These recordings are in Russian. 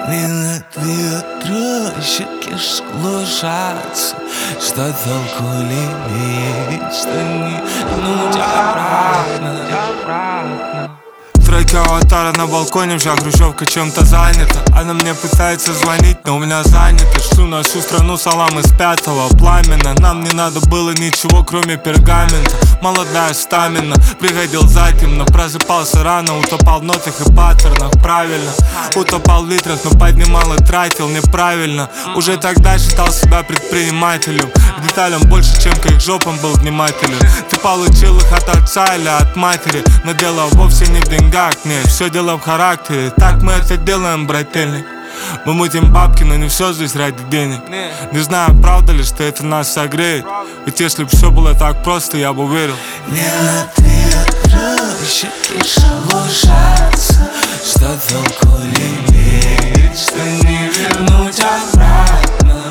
Минут ветру, щеки шелушатся. Что толку лелеять, что не вернуть обратно. Тройка аватара на балконе, вся хрущевка чем-то занята. Она мне пытается звонить, но у меня занято. Шлю на всю страну салам из пятого пламена. Нам не надо было ничего, кроме пергамента. Молодая стамина, приходил затемно. Просыпался рано, утопал в нотах и паттернах. Правильно, утопал в литрах, но поднимал и тратил неправильно. Уже тогда считал себя предпринимателем. К деталям больше, чем к их жопам был внимателен. Ты получил их от отца или от матери, но дело вовсе не в деньгах. Нет, все дело в характере. Так мы это делаем, брательник. Мы мутим бабки, но не все здесь ради денег. Не знаю, правда ли, что это нас согреет. Ведь если бы все было так просто, я бы уверил. Нет ветра, щеки шелушатся. Что толку лелеять, что не вернуть обратно.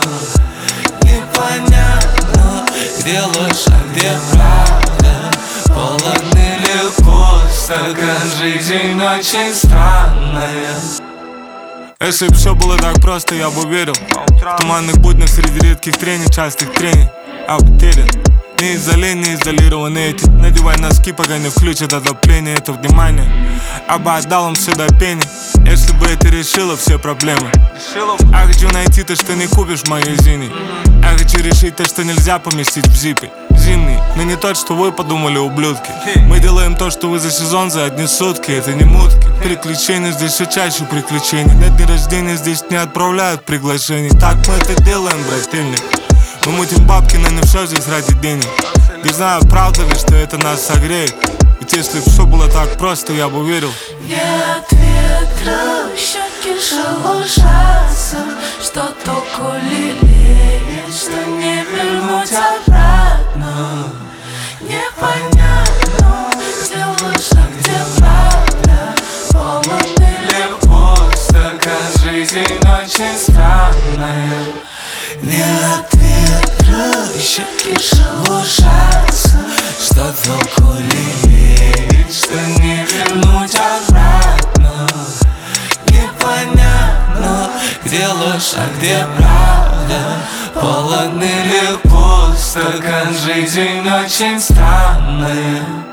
Непонятно, где ложь, а где правда. Полон или пусто, жизнь очень странная. Если бы все было так просто, я бы уверил. В туманных буднях среди редких трений, частых трений я потерян. Не из-за лени, не изолированы эти. Надевай носки, пока не включат отопление. Это внимание, я бы отдал им все до пени, если бы это решило все проблемы. Я хочу найти то, что не купишь в магазине. Я хочу решить то, что нельзя поместить в зипе. Зимний, но не тот, что вы подумали, ублюдки. Мы делаем то, что вы за сезон, за одни сутки. Это не мутки. Приключения здесь все чаще приключений. На дни рождения здесь не отправляют приглашений. Так мы это делаем, брательник. Мы мутим бабки, но не все здесь ради денег. Не знаю, правда ли, что это нас согреет. Ведь если бы все было так просто, я бы уверил. Нет ветра, щеки шелушатся. Что толку лелеять, что не вернуть обратно. Непонятно, где ложь, а где правда. Полон или пусто, жизнь очень странная. Нет ветра, щеки шелушатся. Что толку лелеять, что не вернуть обратно. Непонятно, где ложь, а где правда. Полон или пусто, жизнь очень странная.